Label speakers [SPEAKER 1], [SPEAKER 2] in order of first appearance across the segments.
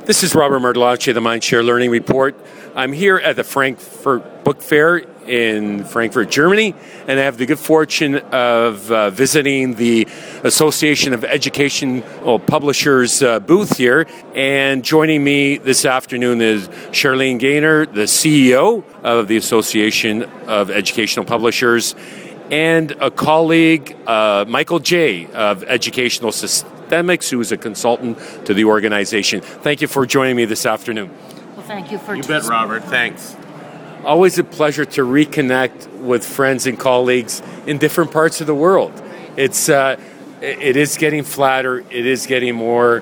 [SPEAKER 1] This is Robert Martellacci of the Mindshare Learning Report. I'm here at the Frankfurt Book Fair in Frankfurt, Germany, and I have the good fortune of visiting the Association of Educational Publishers booth here. And joining me this afternoon is Charlene Gaynor, the CEO of the Association of Educational Publishers, and a colleague, Michael Jay of Educational Systemics, who is a consultant to the organization. Thank you for joining me this afternoon.
[SPEAKER 2] Well, thank you for...
[SPEAKER 3] You bet, Robert. Thanks.
[SPEAKER 1] Always a pleasure to reconnect with friends and colleagues in different parts of the world. It is getting flatter. It is getting more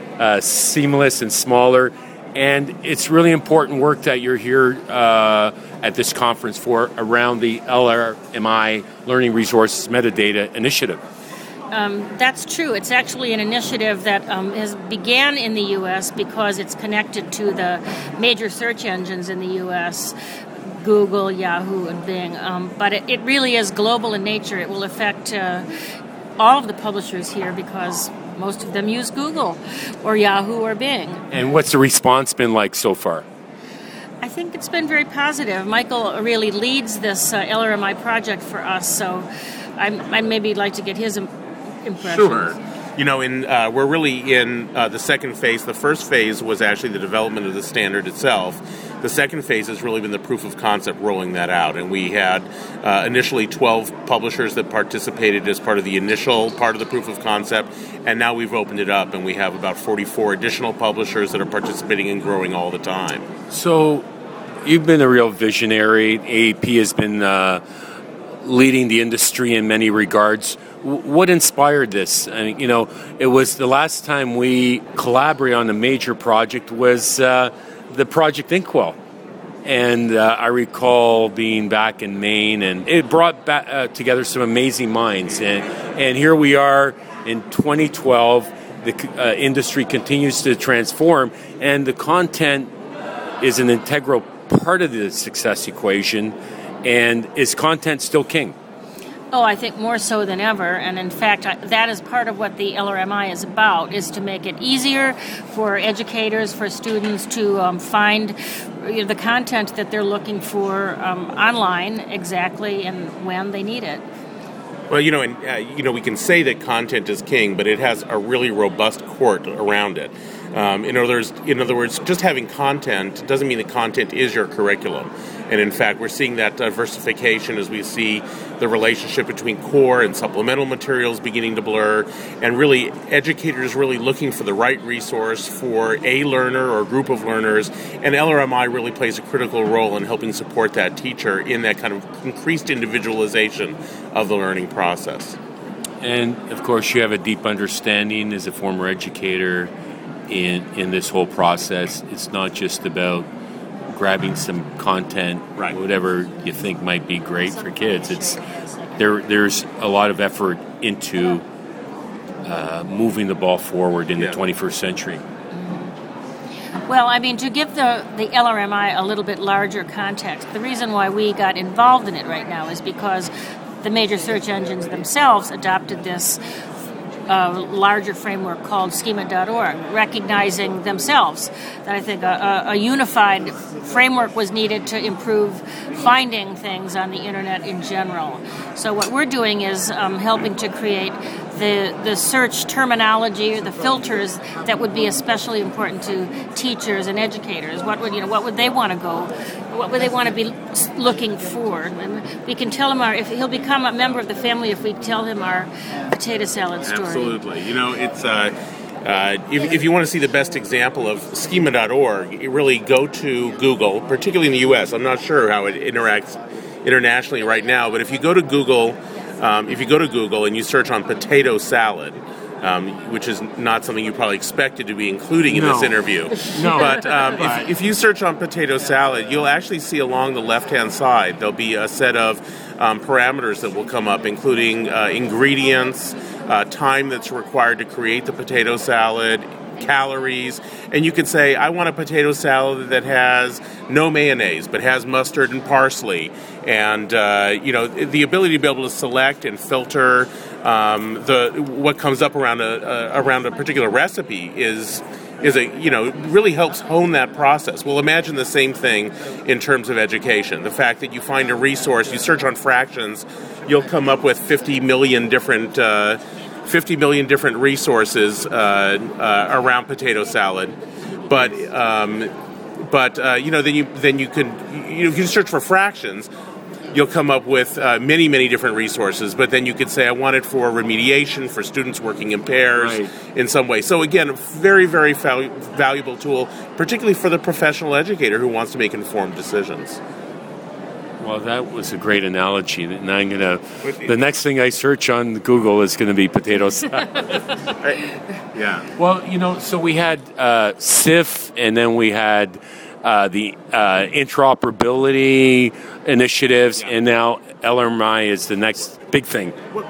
[SPEAKER 1] seamless and smaller. And it's really important work that you're here at this conference for around the LRMI Learning Resources Metadata Initiative.
[SPEAKER 2] That's true. It's actually an initiative that has began in the U.S. because it's connected to the major search engines in the U.S., Google, Yahoo, and Bing. But it really is global in nature. It will affect all of the publishers here because most of them use Google or Yahoo or Bing.
[SPEAKER 1] And what's the response been like so far?
[SPEAKER 2] I think it's been very positive. Michael really leads this LRMI project for us, so I'd maybe like to get his impressions.
[SPEAKER 3] Sure. You know, we're really in the second phase. The first phase was actually the development of the standard itself. The second phase has really been the proof of concept rolling that out. And we had initially 12 publishers that participated as part of the initial part of the proof of concept. And now we've opened it up, and we have about 44 additional publishers that are participating and growing all the time.
[SPEAKER 1] So you've been a real visionary. AEP has been leading the industry in many regards. What inspired this? And, you know, it was the last time we collaborated on a major project was the Project Inkwell. And I recall being back in Maine, and it brought back, together some amazing minds. And here we are in 2012. The industry continues to transform, and the content is an integral part of the success equation. And is content still king?
[SPEAKER 2] Oh, I think more so than ever. And in fact, that is part of what the LRMI is about, is to make it easier for educators, for students to find the content that they're looking for online exactly and when they need it.
[SPEAKER 3] Well, we can say that content is king, but it has a really robust court around it. In other words, just having content doesn't mean that content is your curriculum. And in fact, we're seeing that diversification as we see the relationship between core and supplemental materials beginning to blur, and really educators really looking for the right resource for a learner or group of learners. And LRMI really plays a critical role in helping support that teacher in that kind of increased individualization of the learning process.
[SPEAKER 1] And of course, you have a deep understanding as a former educator in this whole process. It's not just about grabbing some content, right, whatever you think might be great for kids. There's a lot of effort into moving the ball forward in the 21st century.
[SPEAKER 2] Well, I mean, to give the LRMI a little bit larger context, the reason why we got involved in it right now is because the major search engines themselves adopted this larger framework called schema.org, recognizing themselves that I think a unified framework was needed to improve finding things on the internet in general. So what we're doing is helping to create the search terminology or the filters that would be especially important to teachers and educators. What would they want to go? What would they want to be looking for? And we can tell him if he'll become a member of the family if we tell him our potato salad story.
[SPEAKER 3] Absolutely. It's if you want to see the best example of schema.org, you really go to Google, particularly in the U.S. I'm not sure how it interacts internationally right now, but if you go to Google, and you search on potato salad, which is not something you probably expected to be including in this interview.
[SPEAKER 1] No.
[SPEAKER 3] But if you search on potato salad, you'll actually see along the left-hand side, there'll be a set of parameters that will come up, including ingredients, time that's required to create the potato salad, calories, and you can say, I want a potato salad that has no mayonnaise, but has mustard and parsley. And, the ability to be able to select and filter what comes up around a particular recipe is really helps hone that process. Well, imagine the same thing in terms of education. The fact that you find a resource, you search on fractions, you'll come up with 50 million different resources around potato salad, but then you can if you search for fractions, you'll come up with many, many different resources, but then you could say, I want it for remediation, for students working in pairs,
[SPEAKER 1] right,
[SPEAKER 3] in some way. So again, a very, very valuable tool, particularly for the professional educator who wants to make informed decisions.
[SPEAKER 1] Well, that was a great analogy, and the next thing I search on Google is going to be potato salad.
[SPEAKER 3] Yeah.
[SPEAKER 1] Well, so we had SIF, and then we had the interoperability initiatives, and now LRMI is the next big thing.
[SPEAKER 3] Well,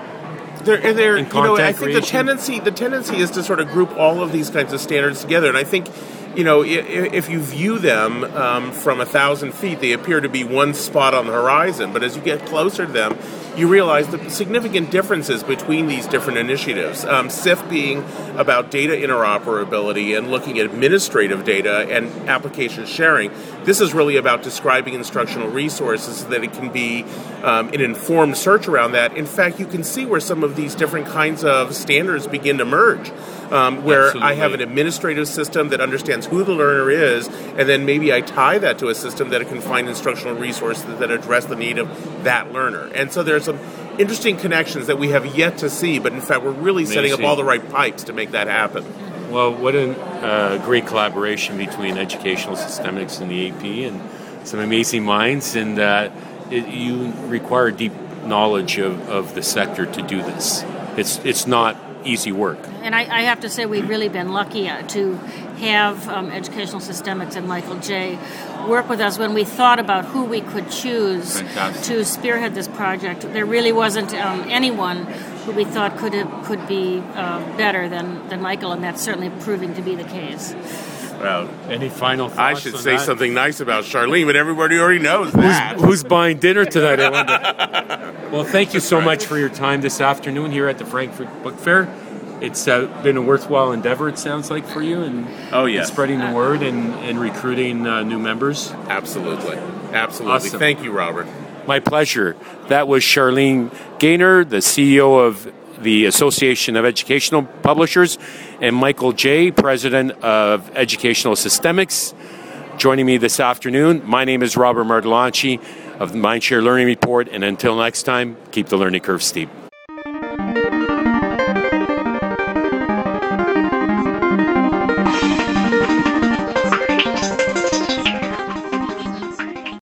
[SPEAKER 3] I think the tendency is to sort of group all of these kinds of standards together, and I think, if you view them from 1,000 feet, they appear to be one spot on the horizon. But as you get closer to them, you realize the significant differences between these different initiatives. SIF being about data interoperability and looking at administrative data and application sharing. This is really about describing instructional resources so that it can be an informed search around that. In fact, you can see where some of these different kinds of standards begin to merge. Where
[SPEAKER 1] Absolutely.
[SPEAKER 3] I have an administrative system that understands who the learner is, and then maybe I tie that to a system that can find instructional resources that address the need of that learner. And so there are some interesting connections that we have yet to see, but in fact we're really setting up all the right pipes to make that happen.
[SPEAKER 1] Well, what a great collaboration between educational systemics and the AP, and some amazing minds, and you require deep knowledge of the sector to do this. It's not easy work.
[SPEAKER 2] And I have to say we've really been lucky to have Educational Systemics and Michael Jay work with us when we thought about who we could choose
[SPEAKER 1] Fantastic.
[SPEAKER 2] to spearhead this project. There really wasn't anyone who we thought could be better than Michael, and that's certainly proving to be the case.
[SPEAKER 3] Well,
[SPEAKER 1] any final thoughts?
[SPEAKER 3] I should
[SPEAKER 1] on
[SPEAKER 3] say
[SPEAKER 1] that?
[SPEAKER 3] something nice about Charlene, but everybody already knows that.
[SPEAKER 1] Who's buying dinner tonight, I wonder? Well, thank you so much for your time this afternoon here at the Frankfurt Book Fair. It's been a worthwhile endeavor, it sounds like, for you, and spreading the word and recruiting new members.
[SPEAKER 3] Absolutely.
[SPEAKER 1] Awesome.
[SPEAKER 3] Thank you, Robert.
[SPEAKER 1] My pleasure. That was Charlene Gaynor, the CEO of the Association of Educational Publishers, and Michael Jay, President of Educational Systemics, joining me this afternoon. My name is Robert Martellacci of the Mindshare Learning Report, and until next time, keep the learning curve steep.